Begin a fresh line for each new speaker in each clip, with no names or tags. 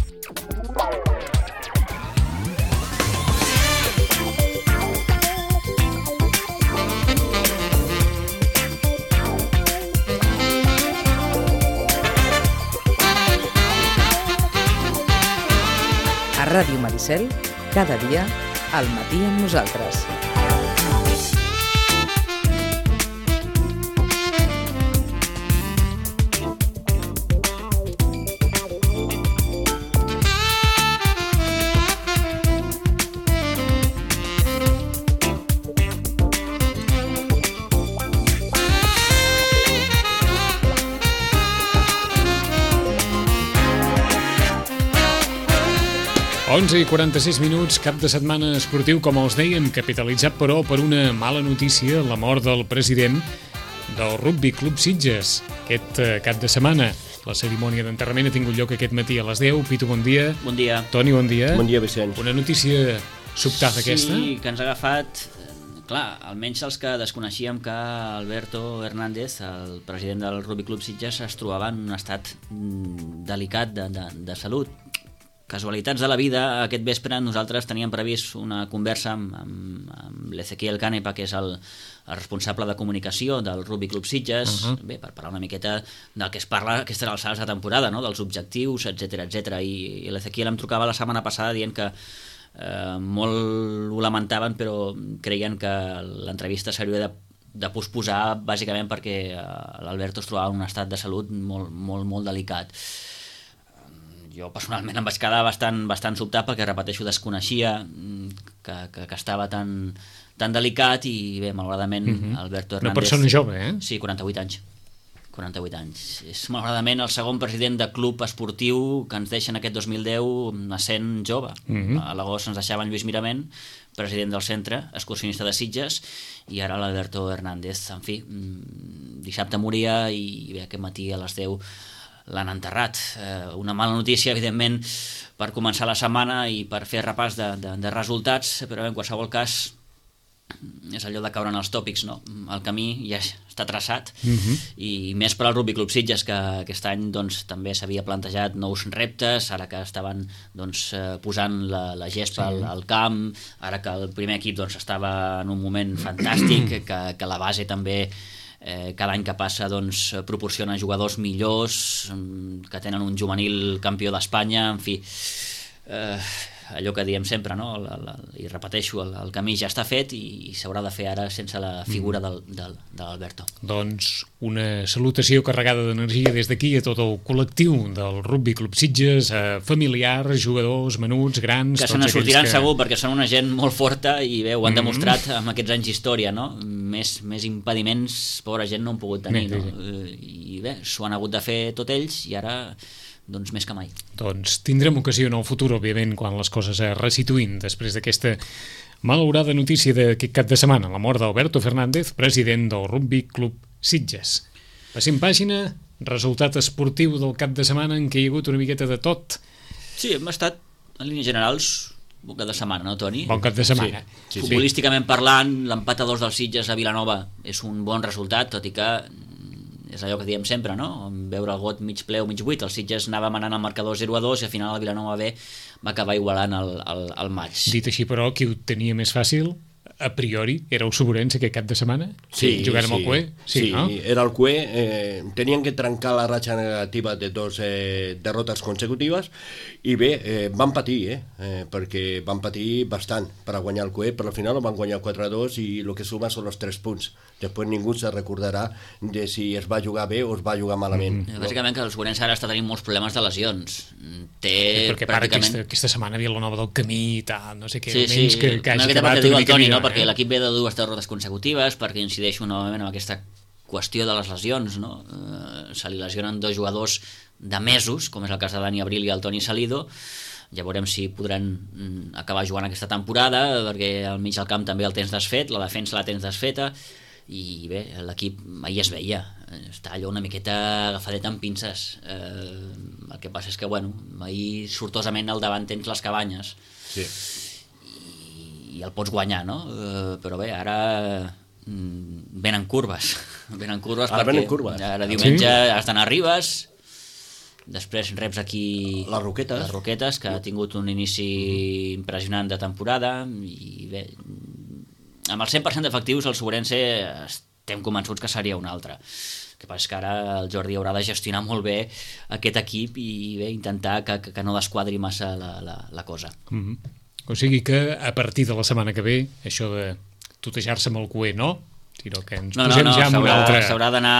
A Ràdio Maricel, cada dia, al matí amb nosaltres.
I 46 minuts, cap de setmana esportiu, com els dèiem, capitalitzat però per una mala notícia, la mort del president del Rugby Club Sitges. Aquest cap de setmana la cerimònia d'enterrament ha tingut lloc aquest matí a les 10. Pitu, bon dia.
Bon dia.
Toni, bon dia.
Bon dia, Vicenç.
Una notícia sobtada aquesta?
Sí, que ens ha agafat, clar, almenys els que desconeixíem que Alberto Hernández, el president del Rugby Club Sitges, es trobava en un estat delicat de salut. Casualitats de la vida, aquest vespre nosaltres teníem previst una conversa amb l'Ezequiel Canepa, que és el responsable de comunicació del Rugby Club Sitges, bé, per parlar una miqueta del que es parla a aquestes alçades de temporada, no? Dels objectius, etc. I l'Ezequiel em trucava la setmana passada dient que molt ho lamentaven, però creien que l'entrevista s'hauria de posposar bàsicament perquè l'Alberto es trobava en un estat de salut molt delicat. Jo personalment em vaig quedar bastant sobtat perquè, repeteixo, desconeixia que estava tan delicat i bé, malauradament Alberto Hernández...
Una persona jove, eh?
Sí, 48 anys. 48 anys. És malauradament el segon president de club esportiu que ens deixa en aquest 2010 essent jove. A l'agost ens deixava en Lluís Mirament, president del centre, excursionista de Sitges, i ara l'Alberto Hernández. En fi, dissabte moria i bé, aquest matí a les 10 l'han enterrat. Una mala notícia, evidentment, per començar la setmana i per fer repàs de resultats, però en qualsevol cas és allò de caure en els tòpics, no? El camí ja està traçat i més per al Rugby Club Sitges, que aquest any doncs, també s'havia plantejat nous reptes, ara que estaven doncs, posant la gespa al camp, ara que el primer equip doncs, estava en un moment fantàstic, que la base també cada any que passa doncs, proporciona jugadors millors, que tenen un juvenil campió d'Espanya, en fi, allò que diem sempre, no? I repeteixo, el camí ja està fet i s'haurà de fer ara sense la figura de l'Alberto.
Doncs una salutació carregada d'energia des d'aquí a tot el col·lectiu del Rugby Club Sitges, familiars, jugadors, menuts, grans...
Que se n'en sortiran segur, perquè són una gent molt forta i bé, ho han demostrat amb aquests anys d'història, no? Més impediments, pobra gent, no han pogut tenir, no? I bé, s'ho han hagut de fer tot ells i ara... doncs més que mai.
Doncs tindrem ocasió en el futur, òbviament, quan les coses es resituïn després d'aquesta malaurada notícia d'aquest cap de setmana, la mort d'Alberto Fernández, president del Rugby Club Sitges. Passem pàgina, resultat esportiu del cap de setmana en què hi ha hagut una miqueta de tot.
Sí, hem estat, en línies generals, bon cap de setmana, no, Toni?
Bon cap de setmana.
Sí. Futbolísticament parlant, l'empat a 2 del Sitges a Vilanova és un bon resultat, tot i que és allò que diem sempre, no? Veure el got mig ple o mig buit. El Sitges anava manant el marcador 0-2 i al final el Vilanova B va acabar igualant el maig.
Dit així, però, qui ho tenia més fàcil, a priori, era el Sobrense aquest cap de setmana?
Sí,
jugant amb el CUE?
Sí,
no?
Era el CUE. Tenien que trencar la ratxa negativa de 2 derrotes consecutives i bé, van patir, perquè van patir bastant per a guanyar el CUE, però al final van guanyar 4-2 i el que suma són els 3 punts. Després ningú se recordarà de si es va jugar bé o es va jugar malament.
Bàsicament que el Sobrense ara està tenint molts problemes de lesions.
Perquè pràcticament... aquesta setmana Vilanova del Camí i tal, no sé què,
sí,
que hagi acabat
una mica millor, perquè l'equip ve de 2 derrotes consecutives, perquè incideixo novament en aquesta qüestió de les lesions, no? Se li lesionen 2 jugadors de mesos, com és el cas de Dani Abril i el Toni Salido. Ja veurem si podran acabar jugant aquesta temporada, perquè al mig del camp també el tens desfet, la defensa la tens desfeta, i bé, l'equip ahir es veia, està allò una miqueta agafadet amb pinces. El que passa és que, bueno, ahir sortosament al davant tens les cabanyes.
Sí.
I el pots guanyar, no? Però bé, ara venen curves. Venen curves
ara
perquè
venen curves.
Ara diumenge has d'anar a Ribes. Després reps aquí
les Roquetes, que ha tingut un inici impressionant de temporada, i bé, amb el 100% d'efectius el Sobrense estem convençuts que seria un altre. El que passa és que ara el Jordi haurà de gestionar molt bé aquest equip i bé, intentar que no desquadri massa la cosa.
O sigui que a partir de la setmana que ve, això de tutejar-se amb el cué, no? Sinó que ens posem ja amb un altre...
S'haurà d'anar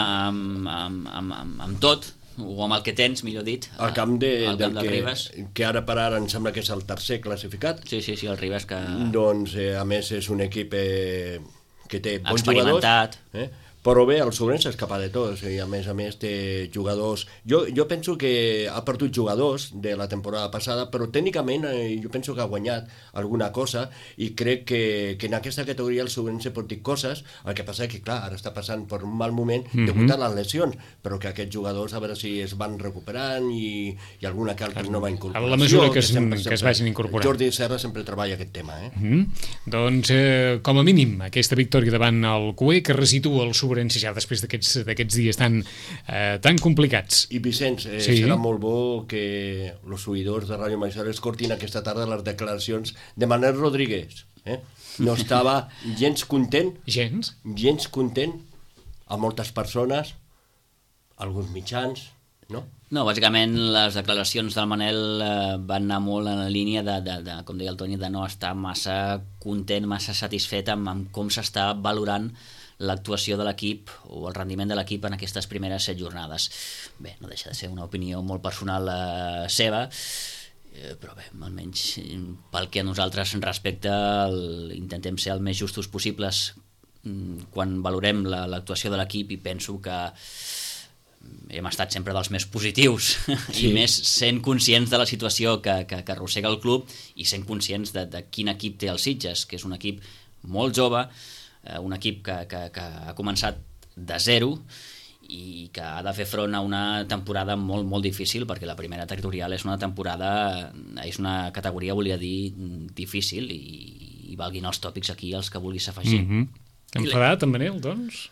amb tot, o amb el que tens, millor dit,
al camp del
Ribes.
Que ara per ara em sembla que és el tercer classificat.
Sí, el Ribes que...
Doncs, a més, és un equip que té bons
experimentat.
Jugadors, però bé, el Sobrense és capaç de tot, i a més té jugadors... Jo penso que ha perdut jugadors de la temporada passada, però tècnicament jo penso que ha guanyat alguna cosa, i crec que en aquesta categoria el Sobrense pot dir coses. El que passa és que, clar, ara està passant per un mal moment degut a les lesions, però que aquests jugadors a veure si es van recuperant i alguna que altra nova incorporació.
A la mesura que es vagin incorporant.
Jordi Serra sempre treballa aquest tema.
Doncs, com a mínim, aquesta victòria davant el CUE que resitua el Sobrense ja després d'aquests dies tan complicats.
I Vicenç, serà molt bo que els oïdors de Ràdio Marisol escoltin aquesta tarda les declaracions de Manel Rodríguez. No estava gens content. Gens content a moltes persones, alguns mitjans, no?
No, bàsicament les declaracions del Manel van anar molt en la línia de, com deia el Toni, de no estar massa content, massa satisfet amb com s'està valorant l'actuació de l'equip o el rendiment de l'equip en aquestes primeres 7 jornades. Bé, no deixa de ser una opinió molt personal seva, però bé, almenys pel que a nosaltres respecta intentem ser el més justos possibles quan valorem l'actuació de l'equip, i penso que hem estat sempre dels més positius i més sent conscients de la situació que arrossega el club i sent conscients de quin equip té el Sitges, que és un equip molt jove, un equip que ha començat de zero i que ha de fer front a una temporada molt, molt difícil, perquè la primera territorial és una categoria, volia dir, difícil, i valguin els tòpics aquí els que vulguis afegir.
Enfadat, en Manel, doncs?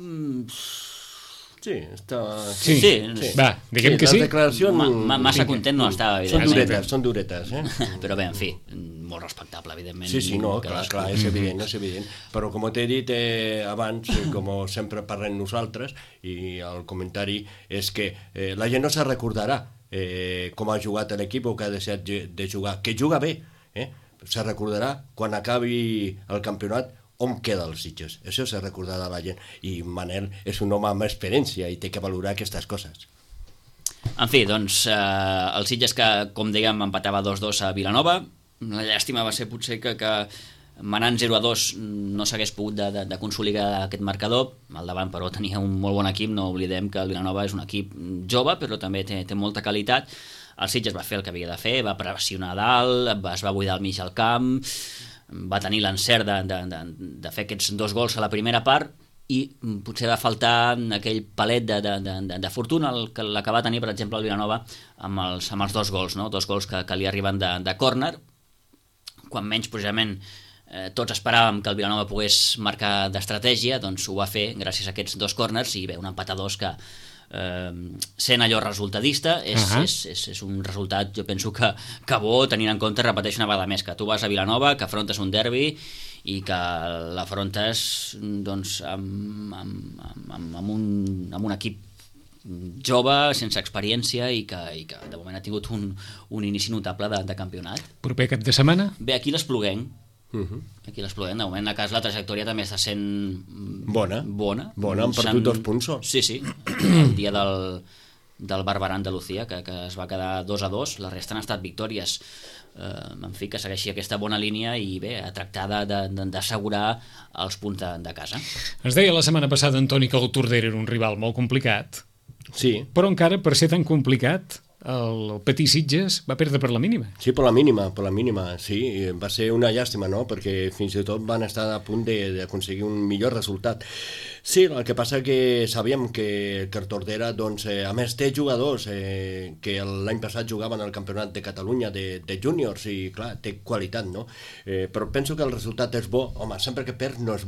Sí, estava...
Sí.
Va, diguem que sí.
Massa content no estava, evidentment.
Són duretes,
Però bé, en fi, molt respectable, evidentment.
Sí, no, clar, és evident. Però com t'he dit abans, com sempre parlem nosaltres, i el comentari és que la gent no se recordarà com ha jugat l'equip o que ha deixat de jugar. Que juga bé, se recordarà quan acabi el campionat on queda els Sitges. Això s'ha recordat a la gent, i Manel és un home amb experiència i té que valorar aquestes coses.
En fi, doncs el Sitges, que com dèiem empatava 2-2 a Vilanova, la llàstima va ser potser que manant 0-2 no s'hagués pogut de consolidar aquest marcador. Al davant, però, tenia un molt bon equip. No oblidem que el Vilanova és un equip jove, però també té molta qualitat. El Sitges va fer el que havia de fer, va pressionar a dalt, es va buidar al mig del camp, va tenir l'encert de fer aquests 2 gols a la primera part, i potser va faltar aquell palet de fortuna la que va tenir, per exemple, el Vilanova amb els 2 gols, no? 2 gols que li arriben de córner, quan menys precisament tots esperàvem que el Vilanova pogués marcar d'estratègia. Doncs ho va fer gràcies a aquests 2 córners, i bé, un empat a 2 que sent allò resultadista és un resultat, jo penso que bo, tenint en compte, repeteixo una vegada més, que tu vas a Vilanova, que afrontes un derbi i que l'afrontes doncs amb un equip jove, sense experiència, i que de moment ha tingut un inici notable de campionat.
Proper cap de setmana?
Bé, aquí l'Espluguenc. Aquí l'Espluguenc, de moment, a casa la trajectòria també està sent
bona, han perdut 2 punts.
Sí, el dia del Barberà Andalucía, que es va quedar 2-2, la resta han estat victòries. En fi, que segueixi aquesta bona línia, i bé, a tractar d'assegurar els punts de casa.
Ens deia la setmana passada, Antoni, que el Tordera era un rival molt complicat.
Sí.
Però encara, per ser tan complicat, el Petit Sitges va perdre per la mínima.
Sí, per la mínima, sí. Va ser una llàstima, no?, perquè fins i tot van estar a punt d'aconseguir un millor resultat. Sí, el que passa que sabíem que el Tordera, doncs, a més, té jugadors que l'any passat jugaven al Campionat de Catalunya de júniors, i clar, té qualitat, no? Però penso que el resultat és bo. Home, sempre que perd no és bo,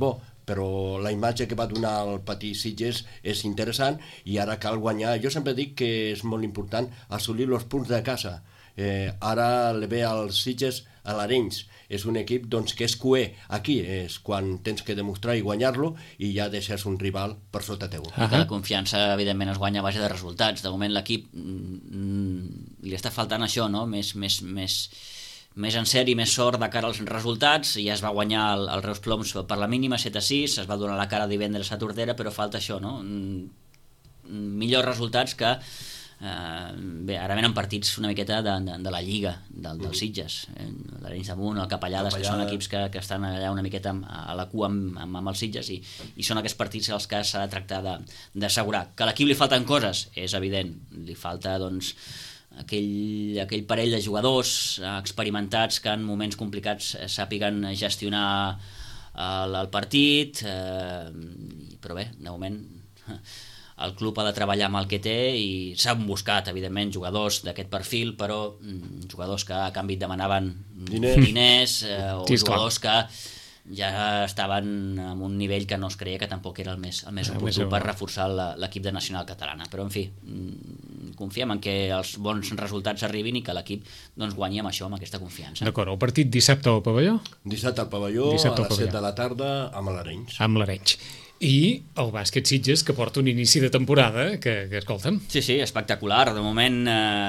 però la imatge que va donar el Patí Sitges és interessant i ara cal guanyar. Jo sempre dic que és molt important assolir els punts de casa. Ara li ve als Sitges a l'Arenys. És un equip doncs, que és cuer. Aquí és quan tens que demostrar i guanyar-lo i ja deixes un rival per sota teu.
La confiança, evidentment, es guanya a base de resultats. De moment l'equip li està faltant això, no? Més en sèrie, més sort de cara als resultats. Ja es va guanyar el Reus Ploms per la mínima, 7-6, es va donar la cara divendres a Tordera, però falta això, no? Millors resultats que bé, ara venen partits una miqueta de la Lliga dels Sitges, l'Arenys d'Amunt, el Capellades, que són equips que estan allà una miqueta a la cua amb els Sitges i són aquests partits els que s'ha de tractar d'assegurar. Que a l'equip li falten coses, és evident, li falta doncs aquell parell de jugadors experimentats que en moments complicats sàpiguen gestionar el partit, però bé, de moment el club ha de treballar amb el que té i s'han buscat, evidentment, jugadors d'aquest perfil, però jugadors que a canvi demanaven diners o jugadors que ja estaven en un nivell que no es creia que tampoc era el més oportú per reforçar l'equip de Nacional Catalana. Però, en fi, confiem en que els bons resultats arribin i que l'equip doncs, guanyi amb això, amb aquesta confiança.
D'acord, el partit dissabte al pavelló?
Dissabte al pavelló, a les 7 de la tarda, amb l'Arenys.
Amb l'Arenys. I el bàsquet Sitges, que porta un inici de temporada que escolta'm.
Sí, espectacular. De moment,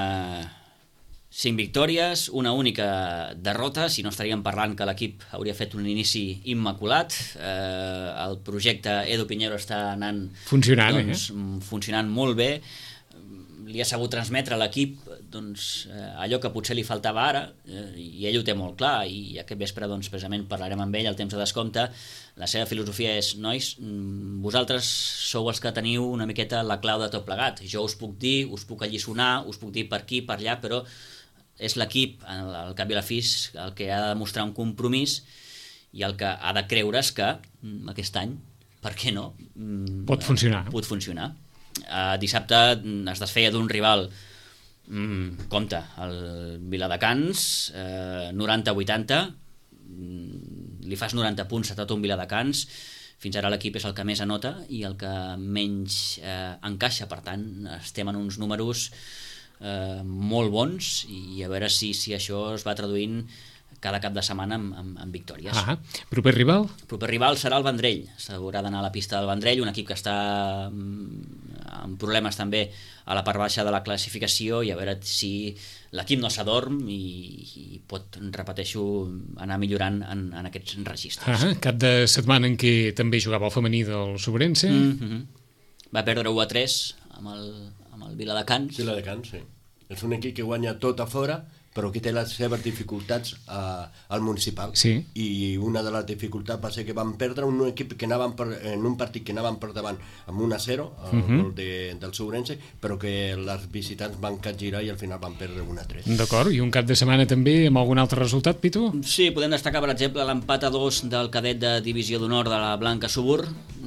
5 victòries, una única derrota. Si no estaríem parlant que l'equip hauria fet un inici immaculat. El projecte Edu Pinheiro està anant funcionant molt bé. Li ha sabut transmetre a l'equip doncs, allò que potser li faltava ara, i ell ho té molt clar, i aquest vespre doncs, precisament parlarem amb ell al temps de descompte. La seva filosofia és: nois, vosaltres sou els que teniu una miqueta la clau de tot plegat. Jo us puc dir, us puc alliçonar, us puc dir per aquí, per allà, però és l'equip, al cap i a la fi, el que ha de demostrar un compromís i el que ha de creure és que aquest any, per què no?
Pot funcionar.
Dissabte es desfeia d'un rival, compte, el Viladecans, 90-80, li fas 90 punts a tot un Viladecans. Fins ara l'equip és el que més anota i el que menys encaixa, per tant estem en uns números molt bons i a veure si això es va traduint cada cap de setmana amb victòries.
Proper rival?
Proper rival serà el Vendrell. S'haurà d'anar a la pista del Vendrell, un equip que està amb problemes també a la part baixa de la classificació, i a veure si l'equip no s'adorm i pot, repeteixo, anar millorant en aquests registres.
Cap de setmana en què també jugava el femení del Sobrense.
Va perdre 1-3 amb el Viladecans.
Viladecans, sí. És un equip que guanya tot a fora, però que té les seves dificultats al municipal.
Sí.
I una de les dificultats va ser que van perdre un equip que en un partit que anaven per davant amb 1-0, el gol del Sobrense, però que els visitants van capgirar i al final van perdre 1-3.
D'acord, i un cap de setmana també amb algun altre resultat, Pitu?
Sí, podem destacar, per exemple, l'empat a 2 del cadet de Divisió d'Honor de la Blanca Subur.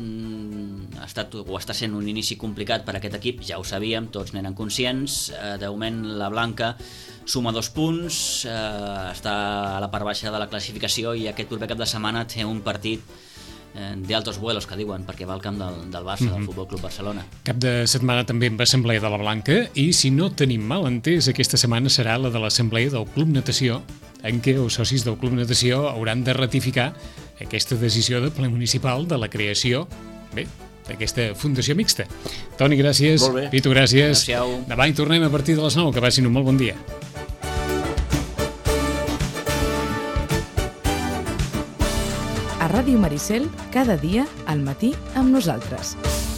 Està sent un inici complicat per aquest equip, ja ho sabíem, tots n'eren conscients. De moment la Blanca suma 2 punts, està a la part baixa de la classificació i aquest proper cap de setmana té un partit de altos vuelos, que diuen, perquè va al camp del Barça, del Futbol Club Barcelona.
Cap de setmana també amb assemblea de la Blanca, i si no tenim mal entès, aquesta setmana serà la de l'assemblea del Club Natació, en què els socis del Club Natació hauran de ratificar aquesta decisió de ple municipal de la creació, d'aquesta fundació mixta. Toni, gràcies.
Molt bé.
Pitu, gràcies.
Adéu-siau.
Demà hi tornem a partir de les 9, que passin un molt bon dia.
A Ràdio Maricel, cada dia al matí amb nosaltres.